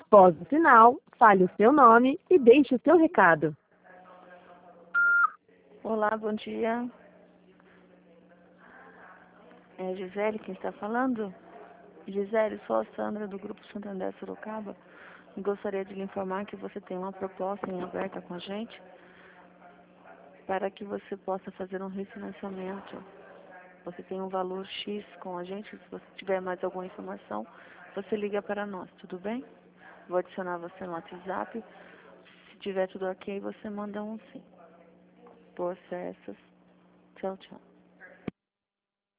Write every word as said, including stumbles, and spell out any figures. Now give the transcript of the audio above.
Após o sinal, fale o seu nome e deixe o seu recado. Olá, bom dia. É Gisele quem está falando? Gisele, sou a Sandra do Grupo Santander Sorocaba. E gostaria de lhe informar que você tem uma proposta em aberta com a gente para que você possa fazer um refinanciamento. Você tem um valor X com a gente. Se você tiver mais alguma informação, você liga para nós, tudo bem? Vou adicionar você no WhatsApp. Se tiver tudo ok, você manda um sim. Boas festas. Tchau, tchau.